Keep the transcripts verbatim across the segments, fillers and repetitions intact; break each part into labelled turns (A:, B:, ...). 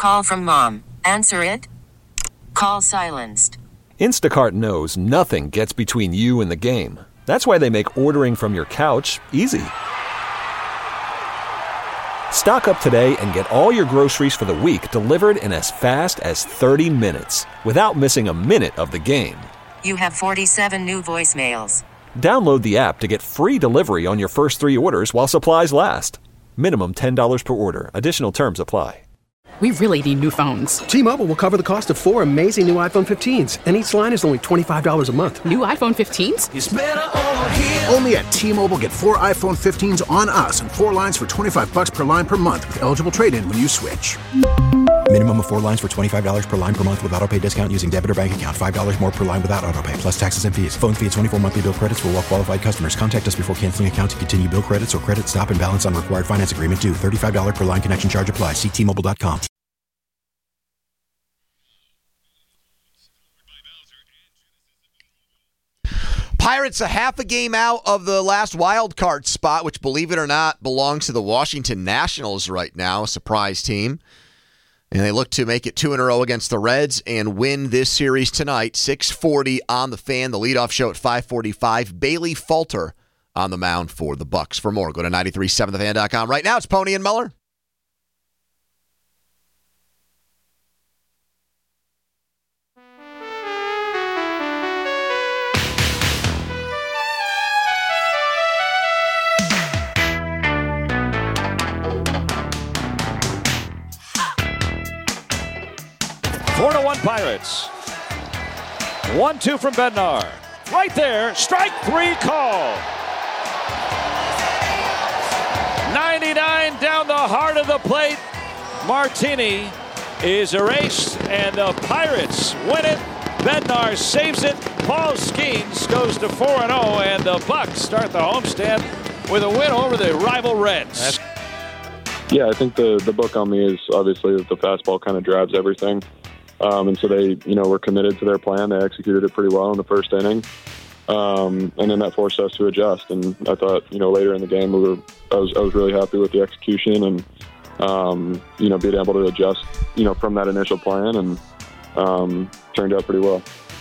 A: Call from mom. Answer it. Call silenced.
B: Instacart knows nothing gets between you and the game. That's why they make ordering from your couch easy. Stock up today and get all your groceries for the week delivered in as fast as thirty minutes without missing a minute of the game.
A: You have forty-seven new voicemails.
B: Download the app to get free delivery on your first three orders while supplies last. Minimum ten dollars per order. Additional terms apply.
C: We really need new phones.
D: T-Mobile will cover the cost of four amazing new iPhone fifteens, and each line is only twenty-five dollars a month.
C: New iPhone fifteens?
E: It's better over here.
F: Only at T-Mobile, get four iPhone fifteens on us and four lines for twenty-five bucks per line per month with eligible trade-in when you switch.
G: Minimum of four lines for twenty-five dollars per line per month with autopay discount using debit or bank account. five dollars more per line without autopay, plus taxes and fees. Phone fee at twenty-four monthly bill credits for well-qualified customers. Contact us before canceling account to continue bill credits or credit stop and balance on required finance agreement due. thirty-five dollars per line connection charge applies. See T Mobile dot com.
H: Pirates a half a game out of the last wild card spot, which, believe it or not, belongs to the Washington Nationals right now, a surprise team. And they look to make it two in a row against the Reds and win this series tonight. six forty on the Fan, the leadoff show at five forty-five. Bailey Falter on the mound for the Bucks. For more, go to nine three seven the fan dot com. Right now, it's Pony and Muller.
I: Four to one Pirates. One two from Bednar. Right there, strike three call. ninety-nine down the heart of the plate. Martini is erased, and the Pirates win it. Bednar saves it. Paul Skeens goes to four and oh, and the Bucks start the homestand with a win over the rival Reds.
J: Yeah, I think the, the book on me is obviously that the fastball kind of drives everything. Um, and so they, you know, were committed to their plan. They executed it pretty well in the first inning. Um, and then that forced us to adjust. And I thought, you know, later in the game, we were, I was, I was really happy with the execution and, um, you know, being able to adjust, you know, from that initial plan, and um, turned out pretty well.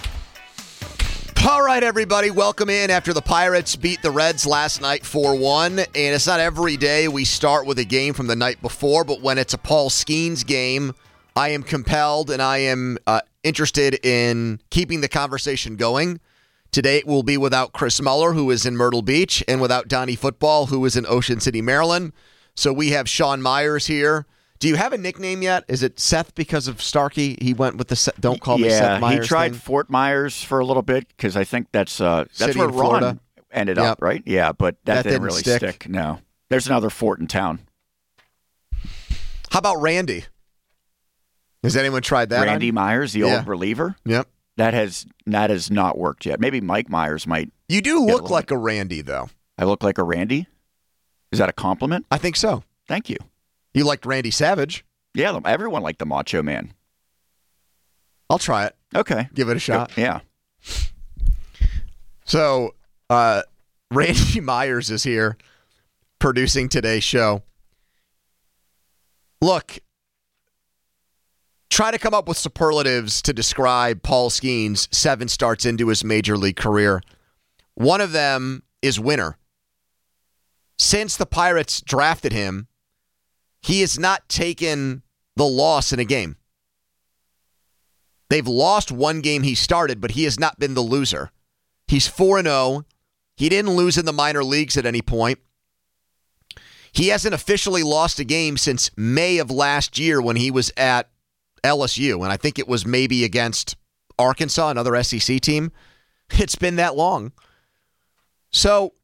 H: All right, everybody, welcome in after the Pirates beat the Reds last night four one. And it's not every day we start with a game from the night before, but when it's a Paul Skeens game, I am compelled and I am uh, interested in keeping the conversation going. Today it will be without Chris Muller, who is in Myrtle Beach, and without Donnie Football, who is in Ocean City, Maryland. So we have Sean Myers here. Do you have a nickname yet? Is it Seth because of Starkey? He went with the Seth, don't call me
K: yeah,
H: Seth Myers.
K: Yeah, he tried
H: thing.
K: Fort Myers for a little bit because I think that's uh, that's
H: City
K: where
H: in Florida.
K: Ron ended
H: Yep.
K: up, right? Yeah, but that,
H: That
K: didn't,
H: didn't
K: really
H: stick.
K: stick. No, there's another fort in town.
H: How about Randy? Has anyone tried that?
K: Randy
H: on?
K: Myers, the
H: Yeah.
K: old reliever.
H: Yep.
K: That has that has not worked yet. Maybe Mike Myers might.
H: You do
K: get a
H: look
K: little-
H: like a Randy, though.
K: I look like a Randy. Is that a compliment?
H: I think so.
K: Thank you.
H: You liked Randy Savage.
K: Yeah, everyone liked the Macho Man.
H: I'll try it.
K: Okay,
H: Give it a shot.
K: Yeah.
H: So, uh, Randy Myers is here producing today's show. Look, try to come up with superlatives to describe Paul Skeens seven starts into his major league career. One of them is winner. Since the Pirates drafted him, he has not taken the loss in a game. They've lost one game he started, but he has not been the loser. He's four and oh. He didn't lose in the minor leagues at any point. He hasn't officially lost a game since May of last year when he was at L S U, and I think it was maybe against Arkansas, another S E C team. It's been that long. So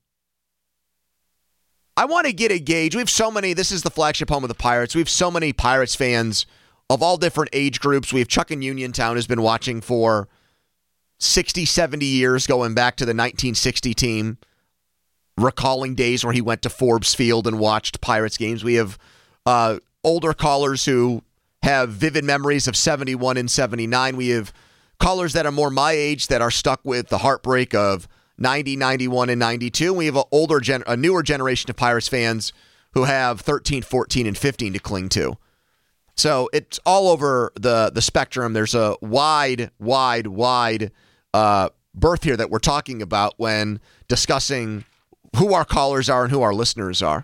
H: I want to get a gauge. We have so many, this is the flagship home of the Pirates. We have so many Pirates fans of all different age groups. We have Chuck in Uniontown who's been watching for sixty, seventy years, going back to the nineteen sixty team, recalling days where he went to Forbes Field and watched Pirates games. We have uh, older callers who have vivid memories of seventy-one and seventy-nine. We have callers that are more my age that are stuck with the heartbreak of ninety, ninety-one, and ninety-two. We have a older, gen- a newer generation of Pirates fans who have thirteen, fourteen, and fifteen to cling to. So it's all over the, the spectrum. There's a wide, wide, wide uh, berth here that we're talking about when discussing who our callers are and who our listeners are.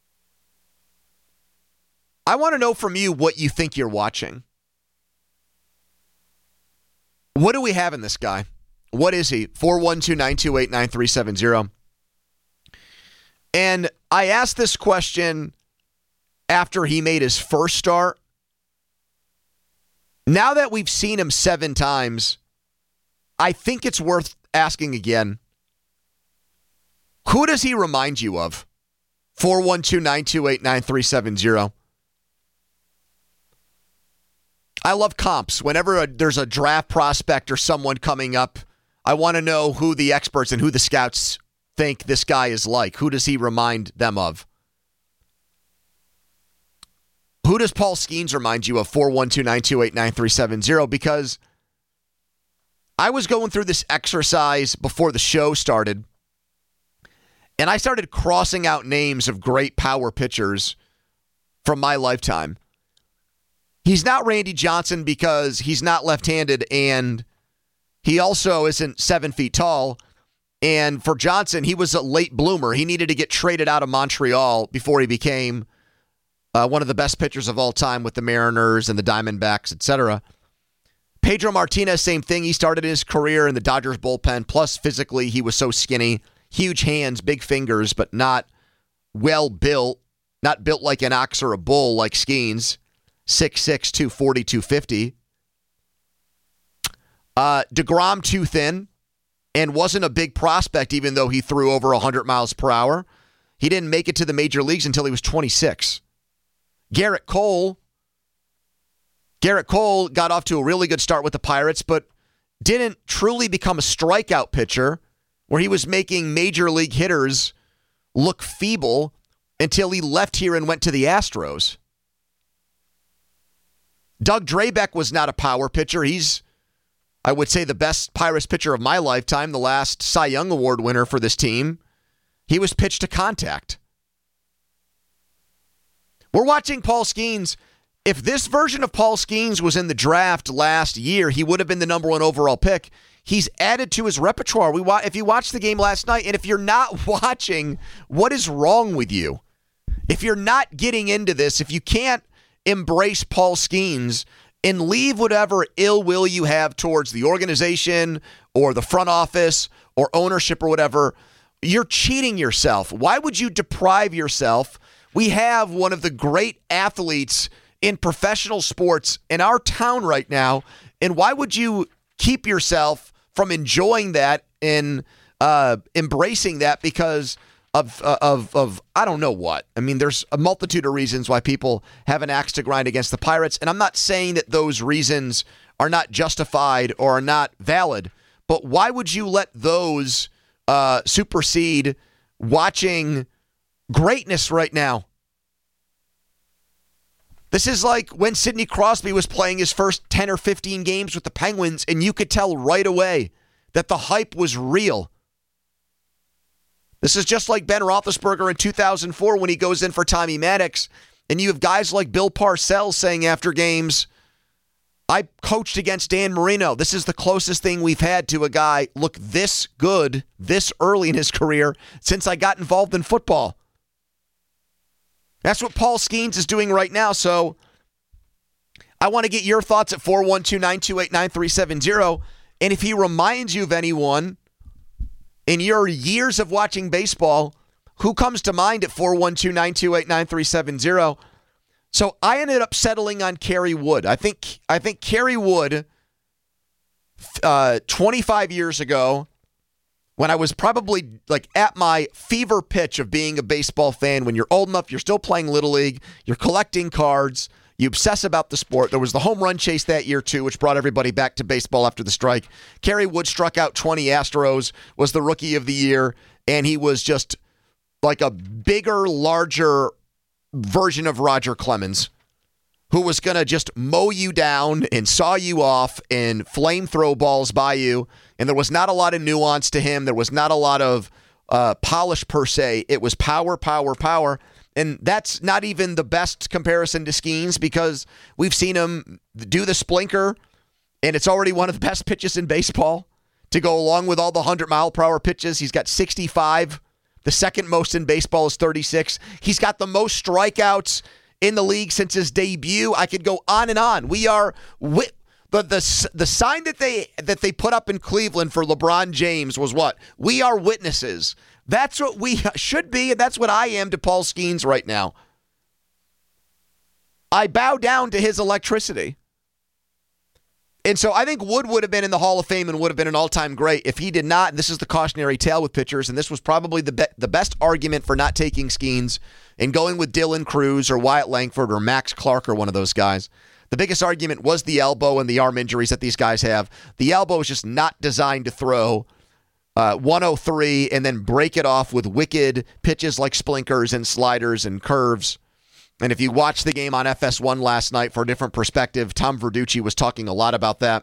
H: I want to know from you what you think you're watching. What do we have in this guy? What is he? four one two, nine two eight, nine three seven zero. And I asked this question after he made his first start. Now that we've seen him seven times, I think it's worth asking again. Who does he remind you of? four one two, nine two eight, nine three seven zero. I love comps. Whenever a, there's a draft prospect or someone coming up, I want to know who the experts and who the scouts think this guy is like. Who does he remind them of? Who does Paul Skeens remind you of? four one two, nine two eight, nine three seven zero. Because I was going through this exercise before the show started, and I started crossing out names of great power pitchers from my lifetime. He's not Randy Johnson because he's not left-handed, and he also isn't seven feet tall. And for Johnson, he was a late bloomer. He needed to get traded out of Montreal before he became uh, one of the best pitchers of all time with the Mariners and the Diamondbacks, et cetera. Pedro Martinez, same thing. He started his career in the Dodgers bullpen. Plus, physically, he was so skinny. Huge hands, big fingers, but not well built. Not built like an ox or a bull like Skeens. six six, two forty, two fifty. Uh, DeGrom too thin and wasn't a big prospect even though he threw over one hundred miles per hour. He didn't make it to the major leagues until he was twenty-six. Garrett Cole. Garrett Cole got off to a really good start with the Pirates, but didn't truly become a strikeout pitcher where he was making major league hitters look feeble until he left here and went to the Astros. Doug Drabek was not a power pitcher. He's, I would say, the best Pirates pitcher of my lifetime, the last Cy Young Award winner for this team. He was pitched to contact. We're watching Paul Skeens. If this version of Paul Skeens was in the draft last year, he would have been the number one overall pick. He's added to his repertoire. We wa- If you watched the game last night, and if you're not watching, what is wrong with you? If you're not getting into this, if you can't embrace Paul Skeens and leave whatever ill will you have towards the organization or the front office or ownership or whatever, you're cheating yourself. Why would you deprive yourself? We have one of the great athletes in professional sports in our town right now, and why would you keep yourself from enjoying that and uh, embracing that because Of, uh, of, of, I don't know what. I mean, there's a multitude of reasons why people have an axe to grind against the Pirates, and I'm not saying that those reasons are not justified or are not valid, but why would you let those uh, supersede watching greatness right now? This is like when Sidney Crosby was playing his first ten or fifteen games with the Penguins, and you could tell right away that the hype was real. This is just like Ben Roethlisberger in two thousand four when he goes in for Tommy Maddox, and you have guys like Bill Parcells saying after games, I coached against Dan Marino. This is the closest thing we've had to a guy look this good this early in his career since I got involved in football. That's what Paul Skeens is doing right now, so I want to get your thoughts at four one two, nine two eight, nine three seven zero, and if he reminds you of anyone in your years of watching baseball, who comes to mind at four one two, nine two eight, nine three seven zero? So I ended up settling on Kerry Wood. I think I think Kerry Wood, uh, twenty-five years ago, when I was probably like at my fever pitch of being a baseball fan, when you're old enough, you're still playing Little League, you're collecting cards, you obsess about the sport. There was the home run chase that year, too, which brought everybody back to baseball after the strike. Kerry Wood struck out twenty Astros, was the rookie of the year, and he was just like a bigger, larger version of Roger Clemens, who was going to just mow you down and saw you off and flame throw balls by you. And there was not a lot of nuance to him. There was not a lot of uh, polish per se. It was power, power, power. And that's not even the best comparison to Skeens because we've seen him do the splinker, and it's already one of the best pitches in baseball to go along with all the one hundred mile per hour pitches. He's got sixty-five. The second most in baseball is thirty-six. He's got the most strikeouts in the league since his debut. I could go on and on. We are wi- the the the sign that they that they put up in Cleveland for LeBron James was what? We are witnesses. That's what we should be, and that's what I am to Paul Skeens right now. I bow down to his electricity. And so I think Wood would have been in the Hall of Fame and would have been an all-time great if he did not. And this is the cautionary tale with pitchers, and this was probably the be- the best argument for not taking Skeens and going with Dylan Cruz or Wyatt Langford or Max Clark or one of those guys. The biggest argument was the elbow and the arm injuries that these guys have. The elbow is just not designed to throw uh, one oh three and then break it off with wicked pitches like splinkers and sliders and curves. And if you watched the game on F S one last night for a different perspective, Tom Verducci was talking a lot about that.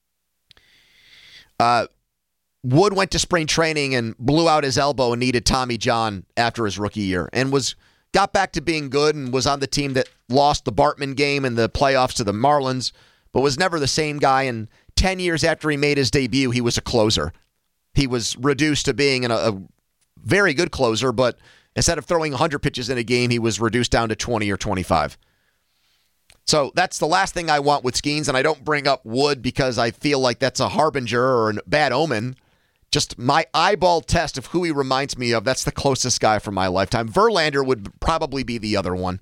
H: Uh, Wood went to spring training and blew out his elbow and needed Tommy John after his rookie year and was got back to being good and was on the team that lost the Bartman game in the playoffs to the Marlins, but was never the same guy. And ten years after he made his debut, he was a closer. He was reduced to being an, a very good closer, but instead of throwing one hundred pitches in a game, he was reduced down to twenty or twenty-five. So that's the last thing I want with Skeens, and I don't bring up Wood because I feel like that's a harbinger or a bad omen. Just my eyeball test of who he reminds me of, that's the closest guy from my lifetime. Verlander would probably be the other one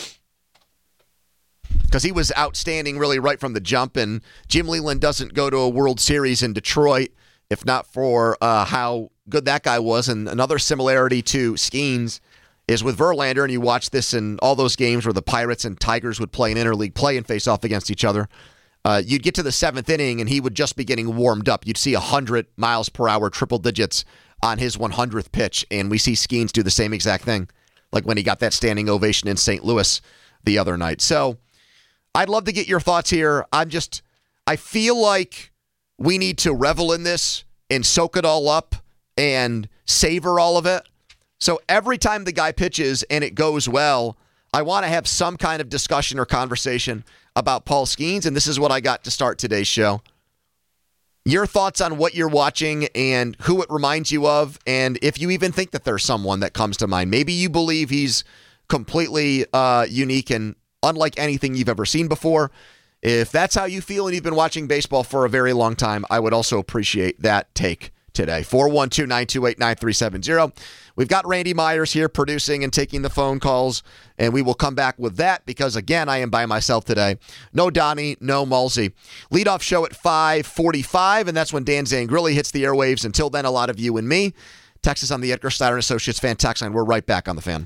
H: because he was outstanding really right from the jump, and Jim Leyland doesn't go to a World Series in Detroit if not for uh, how good that guy was. And another similarity to Skeens is with Verlander, and you watch this in all those games where the Pirates and Tigers would play an interleague play and face off against each other. Uh, you'd get to the seventh inning, and he would just be getting warmed up. You'd see one hundred miles per hour, triple digits on his one hundredth pitch, and we see Skeens do the same exact thing, like when he got that standing ovation in Saint Louis the other night. So I'd love to get your thoughts here. I'm just, I feel like we need to revel in this and soak it all up and savor all of it. So every time the guy pitches and it goes well, I want to have some kind of discussion or conversation about Paul Skeens, and this is what I got to start today's show. Your thoughts on what you're watching and who it reminds you of, and if you even think that there's someone that comes to mind. Maybe you believe he's completely uh, unique and unlike anything you've ever seen before. If that's how you feel and you've been watching baseball for a very long time, I would also appreciate that take today. four one two, nine two eight, nine three seven zero. We've got Randy Myers here producing and taking the phone calls, and we will come back with that because, again, I am by myself today. No Donnie, no Mulsey. Leadoff show at five forty-five, and that's when Dan Zangrilli hits the airwaves. Until then, a lot of you and me. Texas on the Edgar Steiner Associates Fan Text line. We're right back on the Fan.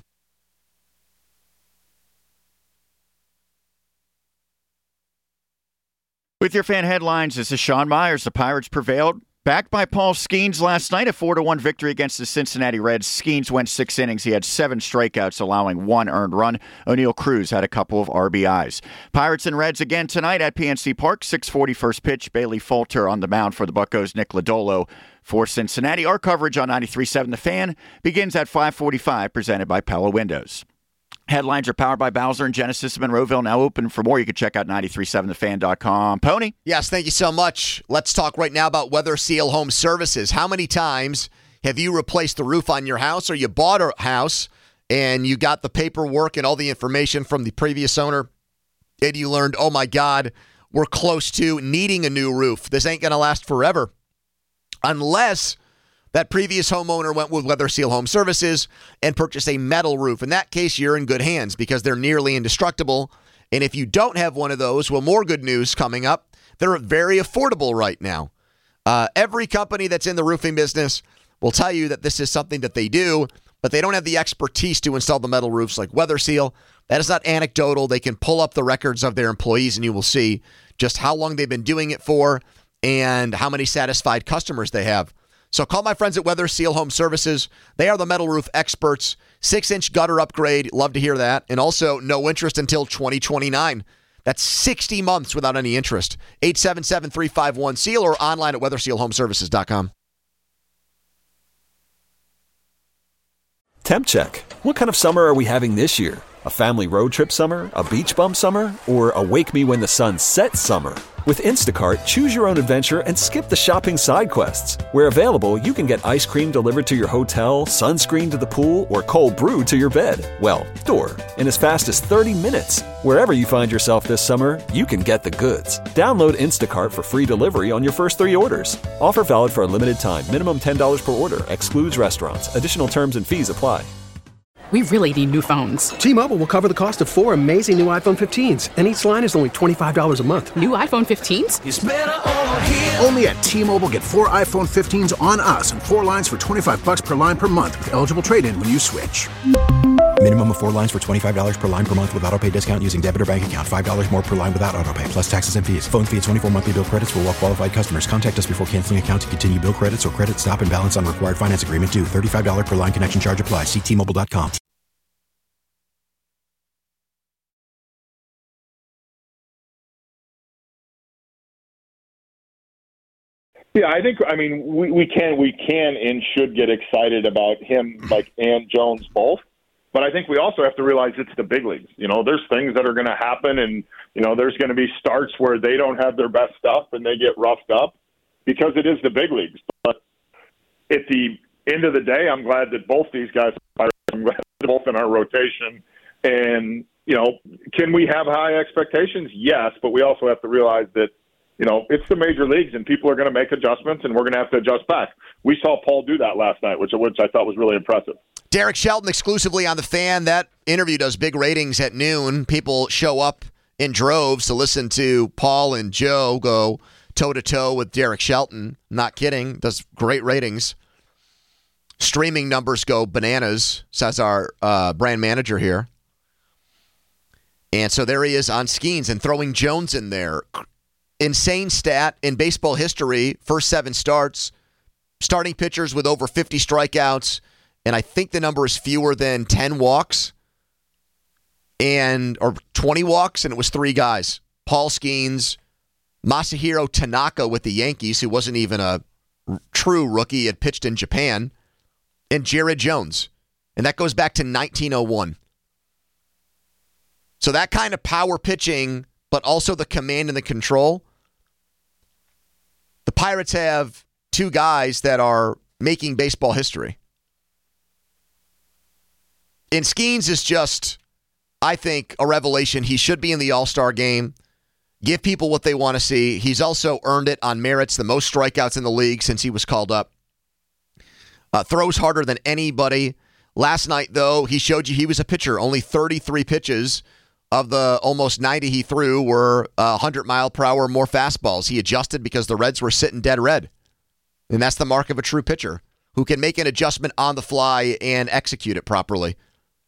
K: With your Fan headlines, this is Sean Myers. The Pirates prevailed. Backed by Paul Skeens last night, a four to one victory against the Cincinnati Reds. Skeens went six innings. He had seven strikeouts, allowing one earned run. O'Neal Cruz had a couple of R B Is. Pirates and Reds again tonight at P N C Park. six forty first pitch. Bailey Falter on the mound for the Buccos. Nick Lodolo for Cincinnati. Our coverage on ninety-three point seven The Fan begins at five forty-five, presented by Pella Windows. Headlines are powered by Bowser and Genesis of Monroeville. Now open. For more, you can check out nine three seven the fan dot com. Pony?
H: Yes, thank you so much. Let's talk right now about Weather Seal Home Services. How many times have you replaced the roof on your house, or you bought a house and you got the paperwork and all the information from the previous owner and you learned, oh my God, we're close to needing a new roof. This ain't going to last forever. Unless that previous homeowner went with Weather Seal Home Services and purchased a metal roof. In that case, you're in good hands because they're nearly indestructible. And if you don't have one of those, well, more good news coming up. They're very affordable right now. Uh, every company that's in the roofing business will tell you that this is something that they do, but they don't have the expertise to install the metal roofs like Weather Seal. That is not anecdotal. They can pull up the records of their employees and you will see just how long they've been doing it for and how many satisfied customers they have. So call my friends at Weather Seal Home Services. They are the metal roof experts. Six-inch gutter upgrade. Love to hear that. And also no interest until twenty twenty-nine. That's sixty months without any interest. eight seven seven, three five one, SEAL or online at weather seal home services dot com.
B: Temp check. What kind of summer are we having this year? A family road trip summer? A beach bum summer? Or a wake me when the sun sets summer? With Instacart, choose your own adventure and skip the shopping side quests. Where available, you can get ice cream delivered to your hotel, sunscreen to the pool, or cold brew to your bed. Well, door. In as fast as thirty minutes. Wherever you find yourself this summer, you can get the goods. Download Instacart for free delivery on your first three orders. Offer valid for a limited time. Minimum ten dollars per order. Excludes restaurants. Additional terms and fees apply.
C: We really need new phones.
D: T-Mobile will cover the cost of four amazing new iPhone fifteens, and each line is only twenty-five dollars a month.
C: New iPhone fifteens?
F: It's better over here. Only at T-Mobile, get four iPhone fifteens on us and four lines for twenty-five bucks per line per month with eligible trade-in when you switch.
G: Minimum of four lines for twenty-five dollars per line per month with autopay discount using debit or bank account. five dollars more per line without autopay, plus taxes and fees. Phone fee at twenty-four monthly bill credits for well-qualified customers. Contact us before canceling account to continue bill credits or credit stop and balance on required finance agreement due. thirty-five dollars per line connection charge applies. See T Mobile dot com.
E: Yeah, I think, I mean, we, we can we can and should get excited about him, like, and Jones both. But I think we also have to realize it's the big leagues. You know, there's things that are going to happen, and, you know, there's going to be starts where they don't have their best stuff and they get roughed up because it is the big leagues. But at the end of the day, I'm glad that both these guys are both in our rotation. And, you know, can we have high expectations? Yes, but we also have to realize that, you know, it's the major leagues, and people are going to make adjustments, and we're going to have to adjust back. We saw Paul do that last night, which which I thought was really impressive.
H: Derek Shelton exclusively on The Fan. That interview does big ratings at noon. People show up in droves to listen to Paul and Joe go toe-to-toe with Derek Shelton. Not kidding. Does great ratings. Streaming numbers go bananas, says our uh, brand manager here. And so there he is on Skeens and throwing Jones in there. Insane stat in baseball history, first seven starts, starting pitchers with over fifty strikeouts, and I think the number is fewer than ten walks, and or twenty walks, and it was three guys. Paul Skeens, Masahiro Tanaka with the Yankees, who wasn't even a true rookie, had pitched in Japan, and Jared Jones. And that goes back to nineteen oh one. So that kind of power pitching, but also the command and the control. The Pirates have two guys that are making baseball history. And Skeens is just, I think, a revelation. He should be in the All-Star game. Give people what they want to see. He's also earned it on merits, the most strikeouts in the league since he was called up. Uh, throws harder than anybody. Last night, though, he showed you he was a pitcher. Only thirty-three pitches of the almost ninety he threw were uh, one hundred mile per hour more fastballs. He adjusted because the Reds were sitting dead red. And that's the mark of a true pitcher who can make an adjustment on the fly and execute it properly.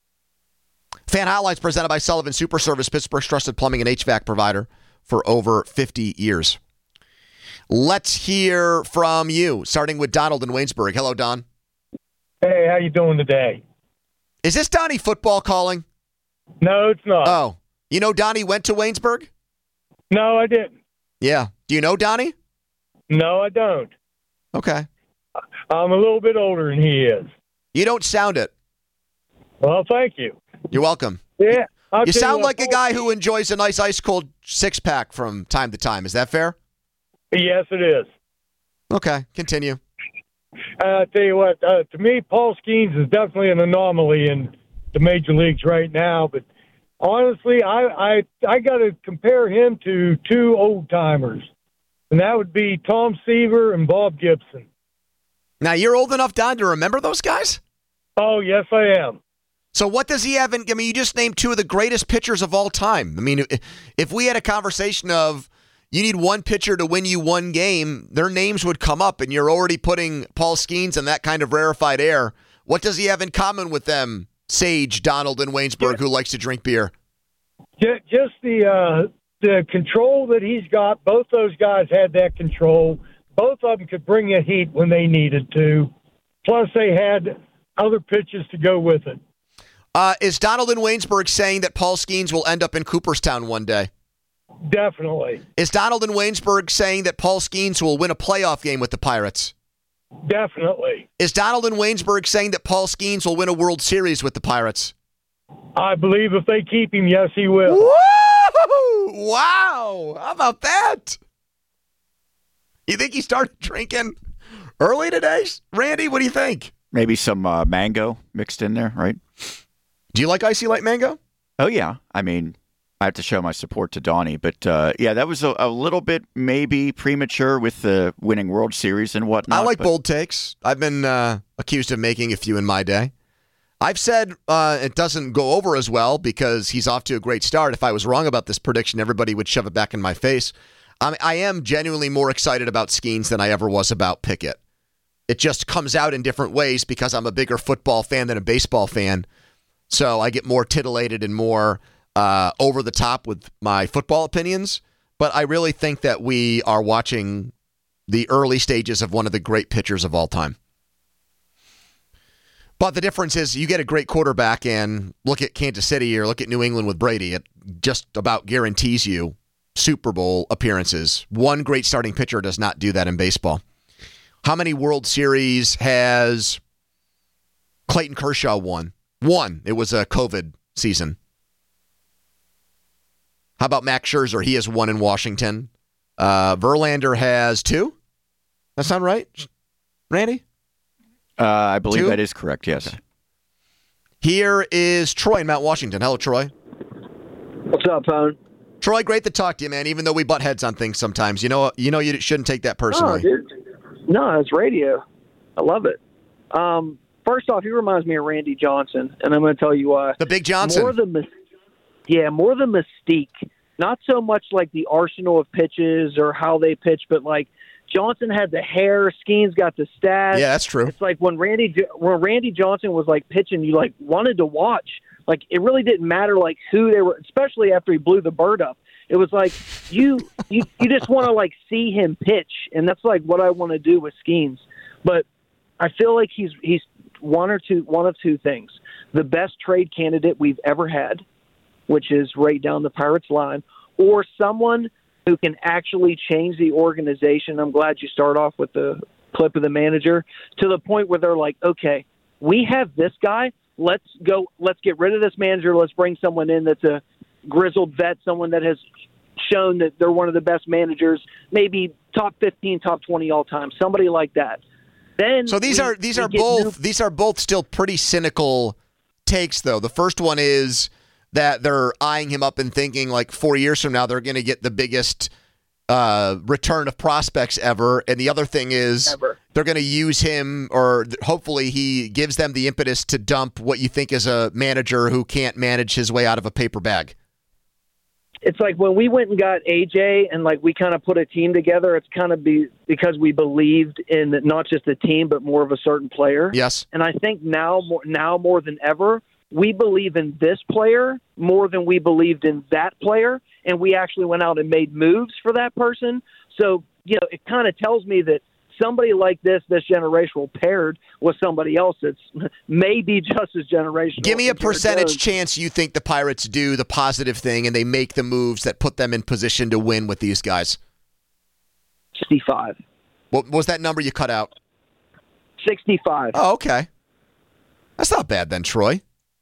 H: Fan Highlights presented by Sullivan Super Service, Pittsburgh's trusted plumbing and H V A C provider for over fifty years. Let's hear from you, starting with Donald in Waynesburg. Hello, Don.
L: Hey, how you doing today?
H: Is this Donnie Football calling?
L: No, it's not.
H: Oh. You know Donnie went to Waynesburg?
L: No, I didn't.
H: Yeah. Do you know Donnie?
L: No, I don't.
H: Okay.
L: I'm a little bit older than he is.
H: You don't sound it.
L: Well, thank you.
H: You're welcome.
L: Yeah. I'll
H: you sound
L: you
H: like a guy who enjoys a nice ice-cold six-pack from time to time. Is that fair?
L: Yes, it is.
H: Okay. Continue.
L: Uh, I tell you what, uh, to me, Paul Skeens is definitely an anomaly in the major leagues right now. But honestly, I I, I got to compare him to two old-timers, and that would be Tom Seaver and Bob Gibson.
H: Now, you're old enough, Don, to remember those guys?
L: Oh, yes, I am.
H: So what does he have in, I mean, you just named two of the greatest pitchers of all time. I mean, if we had a conversation of you need one pitcher to win you one game, their names would come up, and you're already putting Paul Skeens in that kind of rarefied air. What does he have in common with them, Sage, Donald, and Waynesburg, who likes to drink beer?
L: Just the uh, the control that he's got. Both those guys had that control. Both of them could bring a heat when they needed to. Plus, they had other pitches to go with it.
H: Uh, is Donald in Waynesburg saying that Paul Skeens will end up in Cooperstown one day?
L: Definitely.
H: Is Donald in Waynesburg saying that Paul Skeens will win a playoff game with the Pirates?
L: Definitely.
H: Is Donald and Waynesburg saying that Paul Skeens will win a World Series with the Pirates?
L: I believe if they keep him, yes, he will.
H: Woo! Wow! How about that? You think he started drinking early today? Randy, what do you think?
K: Maybe some uh, mango mixed in there, right?
H: Do you like Icy Light Mango?
K: Oh, yeah. I mean, I have to show my support to Donnie. But, uh, yeah, that was a, a little bit maybe premature with the winning World Series and whatnot.
H: I like
K: but...
H: bold takes. I've been uh, accused of making a few in my day. I've said uh, it doesn't go over as well because he's off to a great start. If I was wrong about this prediction, everybody would shove it back in my face. I, mean, I am genuinely more excited about Skeens than I ever was about Pickett. It just comes out in different ways because I'm a bigger football fan than a baseball fan. So I get more titillated and more uh, over the top with my football opinions. But I really think that we are watching the early stages of one of the great pitchers of all time. But the difference is you get a great quarterback and look at Kansas City or look at New England with Brady. It just about guarantees you Super Bowl appearances. One great starting pitcher does not do that in baseball. How many World Series has Clayton Kershaw won? One. It was a COVID season. How about Max Scherzer? He has one in Washington. Uh, Verlander has two. That sound right, Randy?
K: Uh, I believe
H: Two?
K: that is correct, yes. Okay.
H: Here is Troy in Mount Washington. Hello, Troy.
M: What's up, Pone?
H: Troy, great to talk to you, man, even though we butt heads on things sometimes. You know you know you shouldn't take that personally.
M: No, dude. No, it's radio. I love it. Um, first off, he reminds me of Randy Johnson, and I'm going to tell you why.
H: The Big Johnson.
M: More the, yeah, more the mystique. Not so much like the arsenal of pitches or how they pitch, but like Johnson had the hair, Skeens got the stats.
H: Yeah, that's true.
M: It's like when Randy when Randy Johnson was like pitching, you like wanted to watch. Like it really didn't matter like who they were, especially after he blew the bird up. It was like you you, you just want to like see him pitch, and that's like what I want to do with Skeens. But I feel like he's he's one or two one of two things: the best trade candidate we've ever had, which is right down the Pirates line, or someone who can actually change the organization. I'm glad you start off with the clip of the manager to the point where they're like, okay, we have this guy. Let's go. Let's get rid of this manager. Let's bring someone in that's a grizzled vet, someone that has shown that they're one of the best managers, maybe top fifteen, top twenty all time, somebody like that. Then
H: so these
M: we,
H: are these
M: we
H: are
M: get
H: both
M: new-
H: these are both still pretty cynical takes, though. The first one is that they're eyeing him up and thinking like four years from now they're going to get the biggest uh, return of prospects ever, and the other thing is
M: ever.
H: They're going to use him, or hopefully he gives them the impetus to dump what you think is a manager who can't manage his way out of a paper bag.
M: It's like when we went and got A J and like we kind of put a team together, it's kind of be because we believed in not just the team, but more of a certain player.
H: Yes.
M: And I think now more, now more than ever, we believe in this player more than we believed in that player. And we actually went out and made moves for that person. So, you know, it kind of tells me that somebody like this, this generational paired with somebody else that's maybe just as generational.
H: Give me a percentage
M: Jones.
H: chance you think the Pirates do the positive thing and they make the moves that put them in position to win with these guys.
M: sixty-five.
H: What was that number you cut out?
M: sixty-five.
H: Oh, okay. That's not bad then, Troy.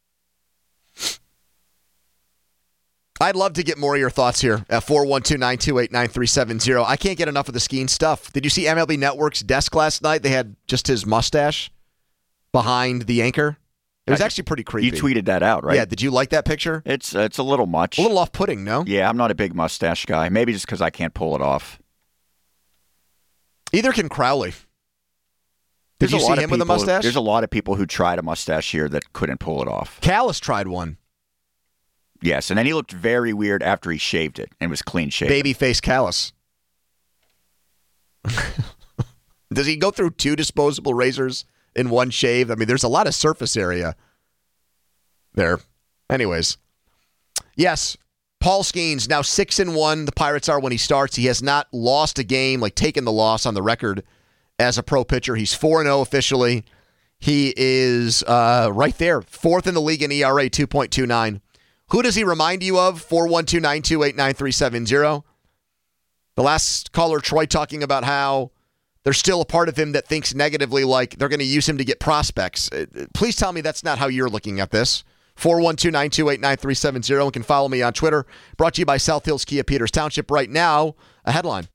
H: I'd love to get more of your thoughts here at four one two, nine two eight, nine three seven zero. I can't get enough of the Skeens stuff. Did you see M L B Network's desk last night? They had just his mustache behind the anchor. It was actually pretty creepy.
K: You tweeted that out, right?
H: Yeah, did you like that picture?
K: It's uh, it's a little much.
H: A little off-putting, no?
K: Yeah, I'm not a big mustache guy. Maybe just because I can't pull it off.
H: Either can Crowley. Did
K: There's
H: you
K: a
H: see
K: lot
H: him
K: of
H: with a
K: people-
H: mustache?
K: There's a lot of people who tried a mustache here that couldn't pull it off.
H: Callis tried one.
K: Yes, and then he looked very weird after he shaved it and was clean shaven.
H: Babyface Callis. Does he go through two disposable razors in one shave? I mean, there's a lot of surface area there. Anyways. Yes, Paul Skeens now six and one. The Pirates are when he starts. He has not lost a game, like taken the loss on the record as a pro pitcher. He's four and oh officially. He is uh, right there, fourth in the league in E R A, two point two nine. Who does he remind you of? four one two, nine two eight, nine three seven zero. The last caller, Troy, talking about how there's still a part of him that thinks negatively, like they're going to use him to get prospects. Please tell me that's not how you're looking at this. four one two, nine two eight, nine three seven zero. And can follow me on Twitter. Brought to you by South Hills Kia Peters Township. Right now, a headline.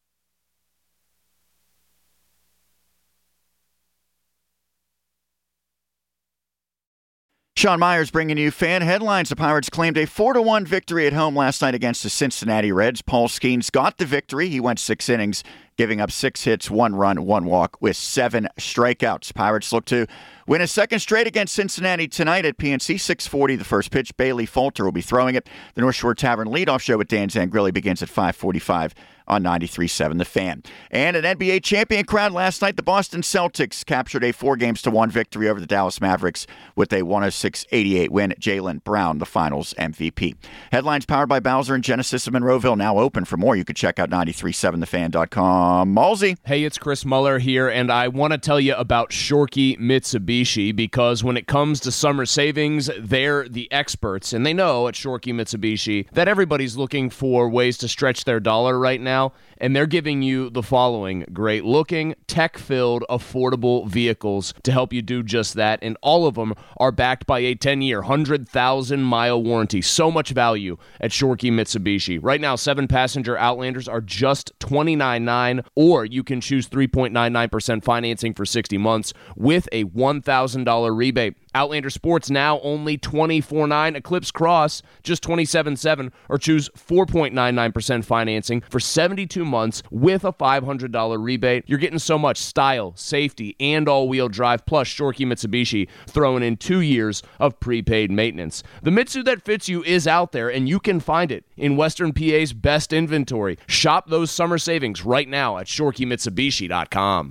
K: Sean Myers bringing you fan headlines. The Pirates claimed a four to one victory at home last night against the Cincinnati Reds. Paul Skeens got the victory. He went six innings, giving up six hits, one run, one walk with seven strikeouts. Pirates look to win a second straight against Cincinnati tonight at P N C. six forty the first pitch. Bailey Falter will be throwing it. The North Shore Tavern leadoff show with Dan Zangrilli begins at five forty-five on ninety-three point seven The Fan. And an N B A champion crown last night. The Boston Celtics captured a four games to one victory over the Dallas Mavericks with a one oh six eighty-eight win. Jaylen Brown, the finals M V P. Headlines powered by Bowser and Genesis of Monroeville, now open. For more, you can check out ninety-three point seven the fan dot com. Malsey.
N: Hey, it's Chris Muller here, and I want to tell you about Shorkey Mitsubishi, because when it comes to summer savings, they're the experts, and they know at Shorkey Mitsubishi that everybody's looking for ways to stretch their dollar right now. And they're giving you the following great-looking, tech-filled, affordable vehicles to help you do just that. And all of them are backed by a ten-year, one hundred thousand mile warranty. So much value at Shorkey Mitsubishi. Right now, seven-passenger Outlanders are just twenty-nine thousand nine hundred dollars, or you can choose three point nine nine percent financing for sixty months with a one thousand dollars rebate. Outlander Sports now only twenty-four thousand nine hundred dollars. Eclipse Cross just twenty-seven thousand seven hundred dollars, or choose four point nine nine percent financing for seventy-two months with a five hundred dollars rebate. You're getting so much style, safety, and all-wheel drive, plus Shorkey Mitsubishi throwing in two years of prepaid maintenance. The Mitsu that fits you is out there, and you can find it in Western P A's best inventory. Shop those summer savings right now at shorkey mitsubishi dot com.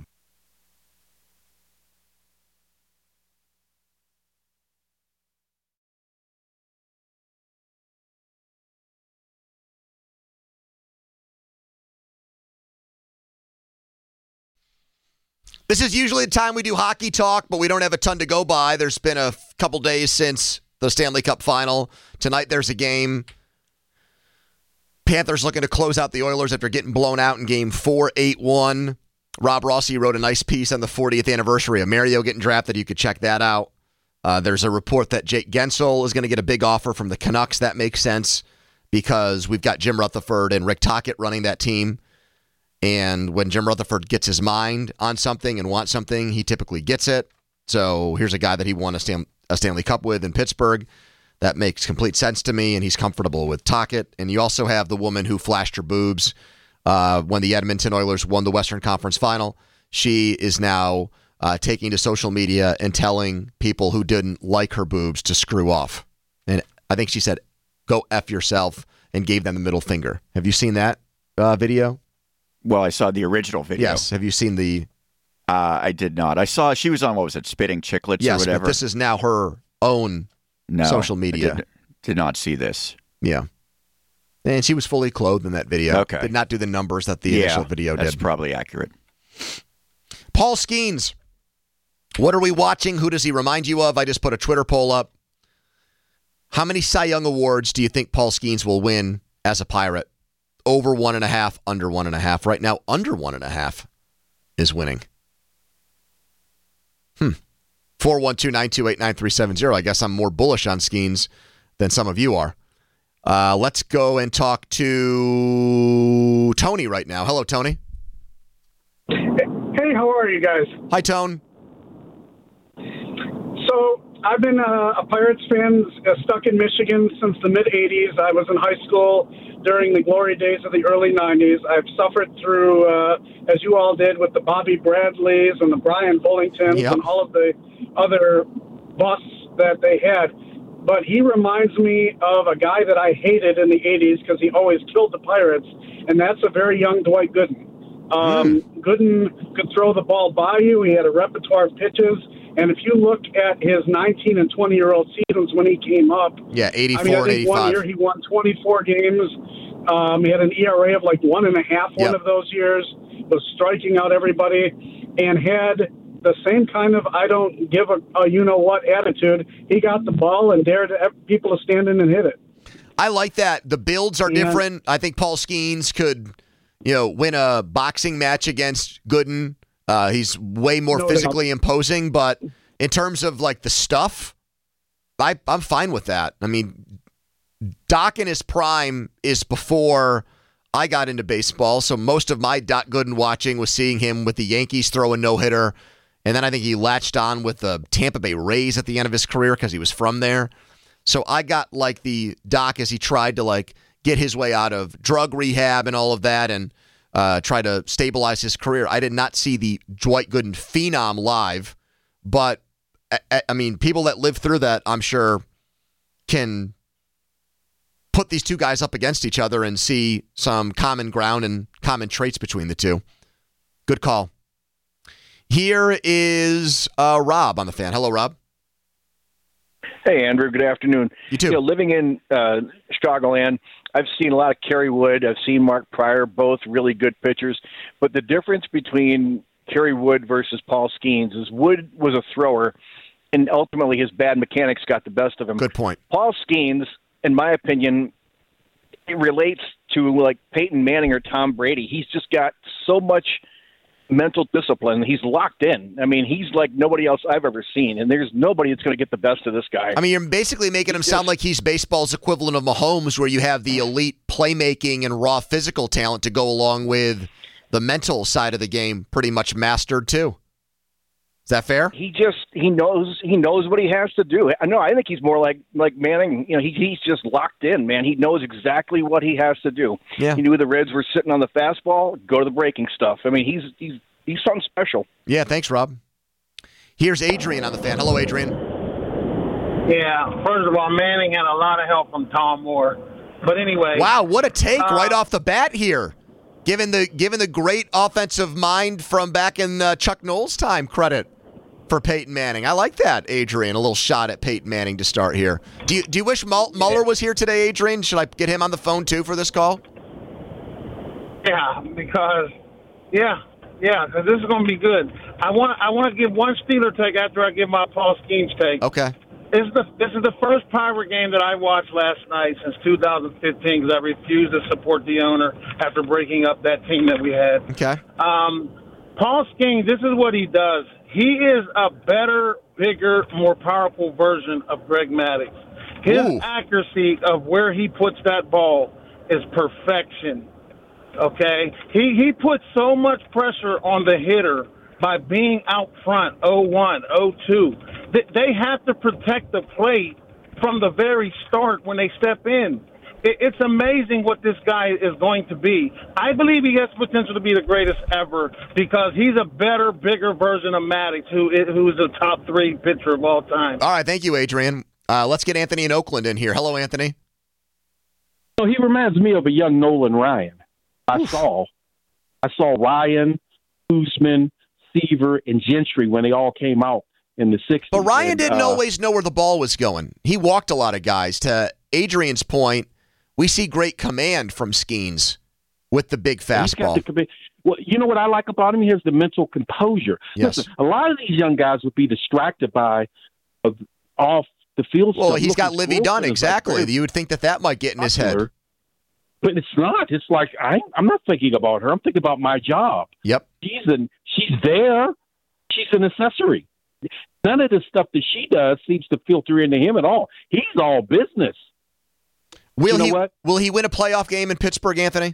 H: This is usually the time we do hockey talk, but we don't have a ton to go by. There's been a couple days since the Stanley Cup final. Tonight there's a game. Panthers looking to close out the Oilers after getting blown out in game four, eight one. Rob Rossi wrote a nice piece on the fortieth anniversary of Mario getting drafted. You could check that out. Uh, there's a report that Jake Gensel is going to get a big offer from the Canucks. That makes sense because we've got Jim Rutherford and Rick Tocchet running that team. And when Jim Rutherford gets his mind on something and wants something, he typically gets it. So here's a guy that he won a, Stan- a Stanley Cup with in Pittsburgh. That makes complete sense to me, and he's comfortable with Tocchet. And you also have the woman who flashed her boobs uh, when the Edmonton Oilers won the Western Conference Final. She is now uh, taking to social media and telling people who didn't like her boobs to screw off. And I think she said, go F yourself, and gave them the middle finger. Have you seen that uh, video?
K: Well, I saw the original video.
H: Yes. Have you seen the...
K: Uh, I did not. I saw she was on, what was it, Spitting Chicklets
H: yes,
K: or whatever?
H: Yes, but this is now her own
K: no,
H: social media.
K: I did, did not see this.
H: Yeah. And she was fully clothed in that video.
K: Okay.
H: Did not do the numbers that the
K: yeah,
H: initial video
K: that's
H: did.
K: That's probably accurate.
H: Paul Skeens. What are we watching? Who does he remind you of? I just put a Twitter poll up. How many Cy Young Awards do you think Paul Skeens will win as a Pirate? Over one and a half, under one and a half. Right now, under one and a half is winning. Hmm. four one two, nine two eight, nine three seven zero. I guess I'm more bullish on Skeens than some of you are. Uh, let's go and talk to Tony right now. Hello, Tony.
O: Hey, how are you guys?
H: Hi, Tone.
O: So I've been a, a Pirates fan uh, stuck in Michigan since the mid-eighties. I was in high school during the glory days of the early nineties. I've suffered through, uh, as you all did, with the Bobby Bradleys and the Brian Bullingtons yep. and all of the other busts that they had. But he reminds me of a guy that I hated in the eighties because he always killed the Pirates, and that's a very young Dwight Gooden. Um, mm. Gooden could throw the ball by you. He had a repertoire of pitches. And if you look at his nineteen and twenty-year-old seasons when he came up,
H: yeah, eighty-four
O: I mean, I think
H: and eighty-five.
O: One year he won twenty-four games. Um, he had an E R A of like one and a half one yep. of those years. Was striking out everybody, and had the same kind of I don't give a, a you know what attitude. He got the ball and dared people to stand in and hit it.
H: I like that. The builds are yeah. different. I think Paul Skeens could you know, win a boxing match against Gooden. Uh, he's way more
P: No,
H: physically imposing, but in terms of like the stuff, I, I'm fine with that. I mean, Doc in his prime is before I got into baseball, so most of my Doc Gooden watching was seeing him with the Yankees throw a no-hitter, and then I think he latched on with the Tampa Bay Rays at the end of his career because he was from there. So I got like the Doc as he tried to like get his way out of drug rehab and all of that and uh, try to stabilize his career. I did not see the Dwight Gooden phenom live, but I, I mean, people that live through that, I'm sure, can put these two guys up against each other and see some common ground and common traits between the two. Good call. Here is uh, Rob on the Fan. Hello, Rob.
P: Hey, Andrew. Good afternoon.
H: You too.
P: You know, living in uh, Chicagoland, I've seen a lot of Kerry Wood. I've seen Mark Pryor, both really good pitchers. But the difference between Kerry Wood versus Paul Skeens is Wood was a thrower, and ultimately his bad mechanics got the best of him.
H: Good point.
P: Paul Skeens, in my opinion, it relates to like Peyton Manning or Tom Brady. He's just got so much mental discipline. He's locked in. I mean, he's like nobody else I've ever seen, and there's nobody that's going to get the best of this guy.
H: I mean, you're basically making him sound like he's baseball's equivalent of Mahomes, where you have the elite playmaking and raw physical talent to go along with the mental side of the game pretty much mastered too. Is that fair?
P: He just he knows he knows what he has to do. I know. I think he's more like like Manning. You know, he, he's just locked in, man. He knows exactly what he has to do.
H: Yeah.
P: He knew the Reds were sitting on the fastball. Go to the breaking stuff. I mean, he's he's he's something special.
H: Yeah. Thanks, Rob. Here's Adrian on the Fan. Hello, Adrian.
Q: Yeah. First of all, Manning had a lot of help from Tom Moore. But anyway.
H: Wow, what a take
Q: uh,
H: right off the bat here. Given the given the great offensive mind from back in uh, Chuck Noll's time, credit for Peyton Manning. I like that, Adrian. A little shot at Peyton Manning to start here. Do you do you wish Mull- Muller was here today, Adrian? Should I get him on the phone too for this call?
Q: Yeah, because yeah, yeah, because this is going to be good. I want I want to give one Steeler take after I give my Paul Skeens take.
H: Okay.
Q: This is the this is the first Pirate game that I watched last night since two thousand fifteen because I refused to support the owner after breaking up that team that we had.
H: Okay.
Q: Um, Paul Skeens, this is what he does. He is a better, bigger, more powerful version of Greg Maddux. His
H: Ooh.
Q: accuracy of where he puts that ball is perfection. Okay? He he puts so much pressure on the hitter by being out front, oh one, oh two. They have to protect the plate from the very start when they step in. It's amazing what this guy is going to be. I believe he has potential to be the greatest ever because he's a better, bigger version of Maddux, who is, who is a top three pitcher of all time.
H: All right, thank you, Adrian. Uh, let's get Anthony in Oakland in here. Hello, Anthony.
R: So he reminds me of a young Nolan Ryan. I Oof. saw, I saw Ryan, Usman, Seaver, and Gentry when they all came out in the sixties.
H: But Ryan
R: and,
H: didn't
R: uh,
H: always know where the ball was going. He walked a lot of guys. To Adrian's point, we see great command from Skeens with the big fastball.
R: He's got the, well, you know what I like about him? He has the mental composure.
H: Yes.
R: Listen, a lot of these young guys would be distracted by uh, off the field
H: Well,
R: stuff.
H: he's
R: Look,
H: got
R: his
H: Livy Dunn,
R: is
H: exactly.
R: like
H: You would think that that might get in his head.
R: But it's not. It's like I, I'm not thinking about her. I'm thinking about my job.
H: Yep.
R: She's an, she's there. She's an accessory. None of the stuff that she does seems to filter into him at all. He's all business.
H: Will
R: you know
H: he?
R: What?
H: Will he win a playoff game in Pittsburgh, Anthony?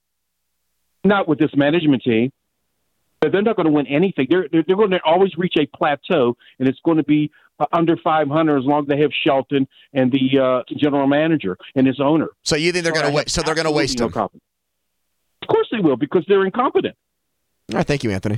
R: Not with this management team. But they're not going to win anything. They're they're, they're going to always reach a plateau, and it's going to be uh, under five hundred as long as they have Shelton and the uh, general manager and his owner.
H: So you think they're going to wait? So they're going to waste him?
R: No of course they will, because they're incompetent.
H: All right, thank you, Anthony.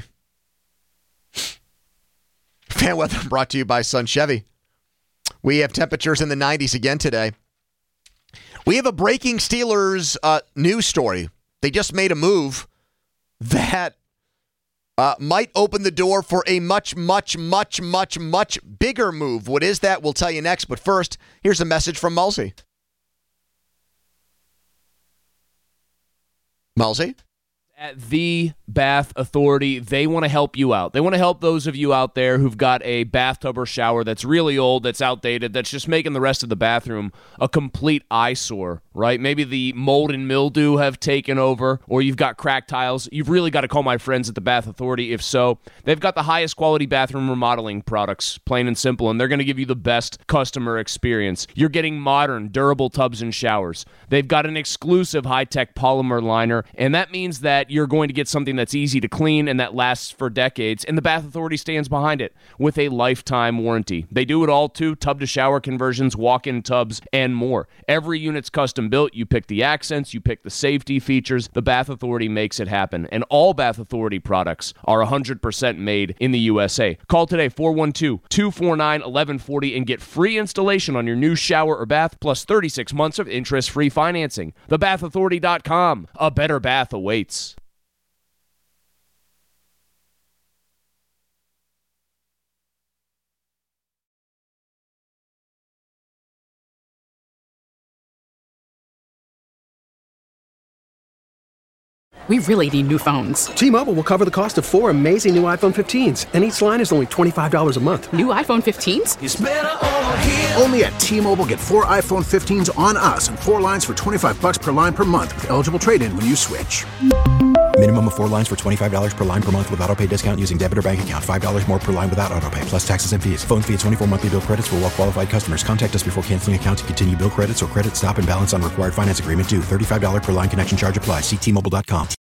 H: Fan weather brought to you by Sun Chevy. We have temperatures in the nineties again today. We have a breaking Steelers uh, news story. They just made a move that uh, might open the door for a much, much, much, much, much bigger move. What is that? We'll tell you next. But first, here's a message from Mulsey. Mulsey?
N: At the Bath Authority, they want to help you out. They want to help those of you out there who've got a bathtub or shower that's really old, that's outdated, that's just making the rest of the bathroom a complete eyesore, right? Maybe the mold and mildew have taken over, or you've got cracked tiles. You've really got to call my friends at the Bath Authority. If so, they've got the highest quality bathroom remodeling products, plain and simple, and they're going to give you the best customer experience. You're getting modern, durable tubs and showers. They've got an exclusive high-tech polymer liner, and that means that you're going to get something that's easy to clean and that lasts for decades, and the Bath Authority stands behind it with a lifetime warranty. They do it all too, tub-to-shower conversions, walk-in tubs, and more. Every unit's custom built. You pick the accents, you pick the safety features. The Bath Authority makes it happen, and all Bath Authority products are one hundred percent made in the U S A. Call today, four one two, two four nine, one one four zero, and get free installation on your new shower or bath, plus thirty-six months of interest-free financing. the bath authority dot com. A better bath awaits.
C: We really need new phones.
D: T-Mobile will cover the cost of four amazing new iPhone fifteens, and each line is only twenty-five dollars a month.
C: New iPhone fifteens?
F: It's better over here. Only at T-Mobile, get four iPhone fifteens on us and four lines for twenty-five bucks per line per month with eligible trade-in when you switch.
G: Minimum of four lines for twenty-five dollars per line per month with autopay discount using debit or bank account. five dollars more per line without autopay, plus taxes and fees. Phone fee at twenty-four monthly bill credits for well-qualified customers. Contact us before canceling account to continue bill credits or credit stop and balance on required finance agreement due. thirty-five dollars per line connection charge applies. See T Mobile dot com.